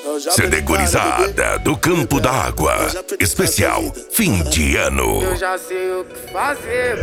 CD Gurizada do Campo da Água. Especial fim de ano. Eu já sei o que fazer.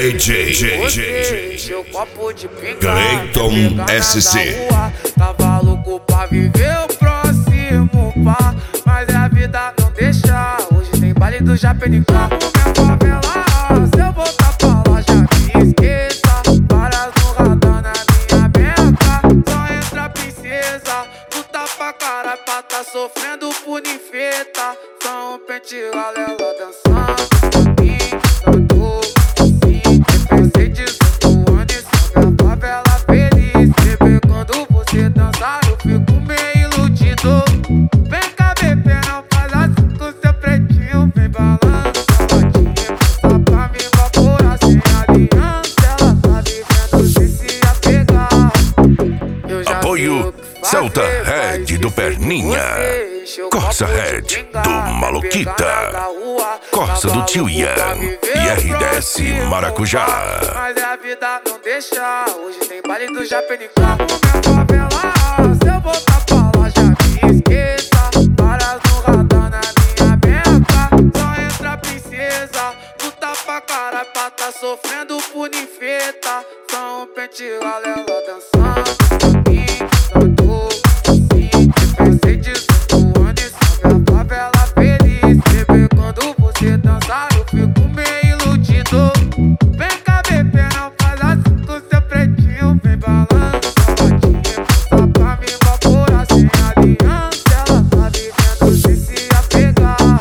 DJ Encher o copo de pinga. Cleiton SC. Tava louco pra viver o próximo pá, mas a vida não deixa. Hoje tem baile do Japenicá. Minha favela, se eu voltar pra lá já me esqueça. Várias no radar na minha beca. Só entra princesa, tu tá pra cara pra tá sofrendo por ninfeta. Só um pente galela dançando comigo, sim, pensei de 18 anos e só minha favela feliz. Bebê, quando você dançar eu fico meio iludido. Vem cá, bebê, não faz assim com seu pretinho. Vem balança, sapatinha, passa pra me evaporar sem aliança. Ela tá vivendo sem se apegar. Eu já Apoio Celta Red do Perninha, Corsa Red do Maluquita, Corsa do Tio Ian e R10 Maracujá. Mas a vida não deixa. Hoje tem baile do Japenicá. Minha favela, se eu voltar pra lá já me esqueça. Várias no radar na minha beca. Só entra princesa, tu tá pra cara pra tá sofrendo por ninfeta. Só um pente galela dançando comigo, sim, pensei de 18 anos e só minha favela feliz. Bebê, quando você dançar eu fico meio iludido. Vem cá, bebê, não faz assim com seu pretinho. Vem balança, sapatinha, passa pra me evaporar sem aliança. Ela tá vivendo sem se apegar.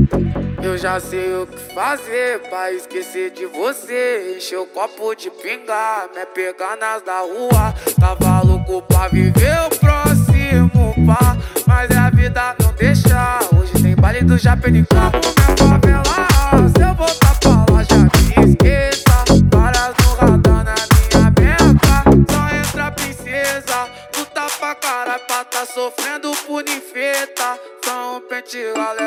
Eu já sei o que fazer pra esquecer de você. Encher o copo de pinga, me pegar nas da rua. Tava louco pra viver o próximo pá, mas a vida não deixa. Hoje tem baile do Japenicá. Minha favela, se eu voltar pra lá já me esqueça. Várias no radar na minha beca. Só entra princesa, tu tá pra cara pra tá sofrendo por ninfeta. Só um pente galela